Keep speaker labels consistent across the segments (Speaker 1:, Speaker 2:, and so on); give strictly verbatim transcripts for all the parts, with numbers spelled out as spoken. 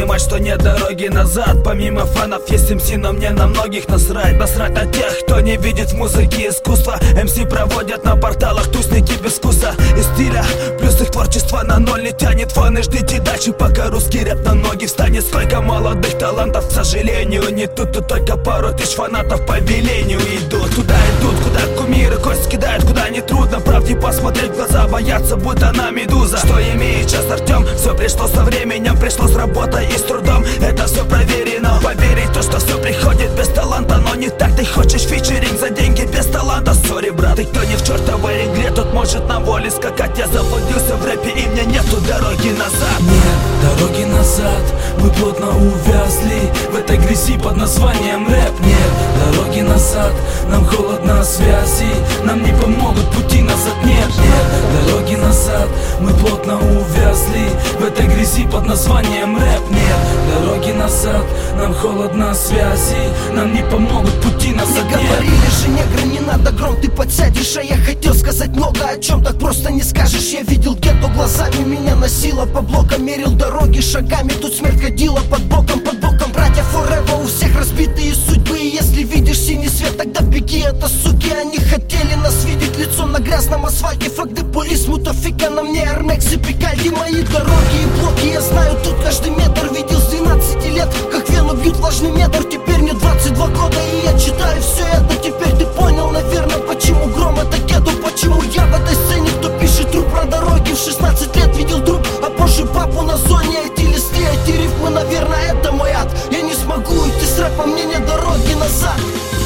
Speaker 1: понимать, что нет дороги назад. Помимо фанов есть эм си, но мне на многих насрать. Насрать на тех, кто не видит в музыке искусства. эм си проводят на порталах тусники без вкуса и стиля. Плюс их творчество на ноль не тянет фан. И ждите дальше, пока русский рэп на ноги встанет. Сколько молодых талантов, к сожалению, не тут. Тут только пару тысяч фанатов по велению идут. Туда идут, куда кумиры кость кидают, куда не трудно правде посмотреть в глаза, бояться, будто она медуза. Что имеет сейчас Артем? Все пришло со временем, пришло с работой и с трудом. Это все проверено. Поверить в то, что все приходит без таланта, но не так. Ты хочешь фичеринг за деньги без таланта? Сори, брат, ты кто не в чертовой игре, тот может на воле скакать. Я заблудился в рэпе, и мне нету дороги назад.
Speaker 2: Нет дороги назад, мы плотно увязли в этой грязи под названием рэп. Нет дороги назад, нам холодно связи, нам не помогут пути назад. Нет, нет дороги назад, мы плотно увязли в этой грязи под названием рэп. Нет дороги назад, нам холодно связи, нам не помогут пути назад.
Speaker 3: Мне говорили же, негры, не надо гром, ты подсядешь. А я хотел сказать много о чем, так просто не скажешь. Я видел гетто глазами, меня носило по блокам, мерил дороги шагами, тут смерть ходила под боком, под боком. Братья forever, у всех разбитые судьбы. И если видишь синий свет, тогда беги, это суки. Они хотели нас видеть лицом на грязном асфальте. Фак де полис, мутафика, на мне Армекс и Пикальди. Мои дороги и блоки, я знаю тут каждый метр. Видел с двенадцати лет, как вену бьют влажный метр. Теперь мне двадцать два года, и я читаю все это. Теперь ты понял, наверное, почему гром это кеду. Почему я в этой сцене, кто пишет труп про дороги. В шестнадцать лет видел труп, а позже папу на зоне. Эти листы, эти рифмы, наверное, это мой ад. Я не смогу идти с рэпом, мне нет дороги назад.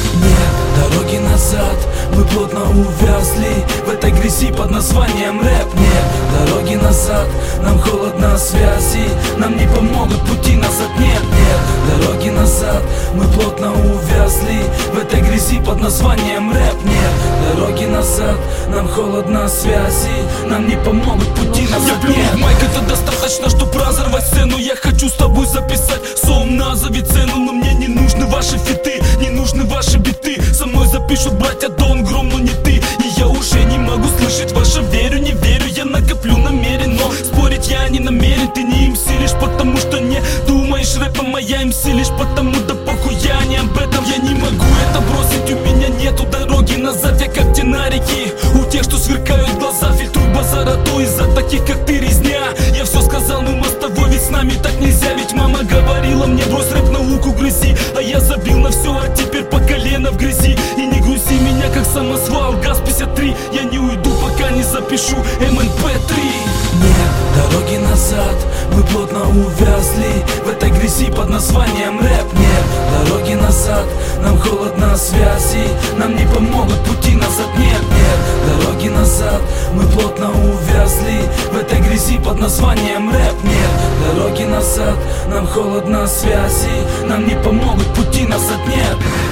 Speaker 2: Нет дороги назад, мы плотно увязли в этой грязи под названием рэп. Нет дороги назад, нам холодно связи, нам не помогут пути назад. Нет, нет дороги назад, мы плотно увязли в этой грязи под названием рэп. Нет дороги назад, нам холодно связи, нам не помогут пути назад.
Speaker 4: Я плюну в майк, это достаточно, чтобы разорвать сцену. Я хочу с тобой записать сон, назови цену. Но мне не нужны ваши фиты, не нужны ваши биты. Со мной запишут братья Дон Гром, но не ты. И я уже не могу слышать ваше верю, не верю. Я накоплю намеренно, спорить я не намерен. Ты не эм си лишь потому, что не думаешь рэпом. А я эм си лишь потому, да похуй, я не об этом. Я не могу это бросить, у меня нету дороги назад. Я как динарики, у тех, что сверкают глаза. Фильтруй базара, то из-за таких, как ты, резня. Я все сказал, мы мостовой, ведь с нами так нельзя. Ведь мама говорила мне, брось рэп, науку грызи. А я забил на все, а теперь по колено в грязи. И не грузи меня, как самосвал, ГАЗ пятьдесят три. Я не уйду, пока не запишу эм эн пэ три.
Speaker 2: Нет дороги назад, мы плотно увязли в этой грязи под названием рэп. Нет дороги назад, нам холодно связи, нам не помогут пути назад. Нет, нет дороги назад, мы плотно увязли в этой грязи под названием рэп. Нет дороги назад, нам холодно связи, нам не помогут пути назад. Нет.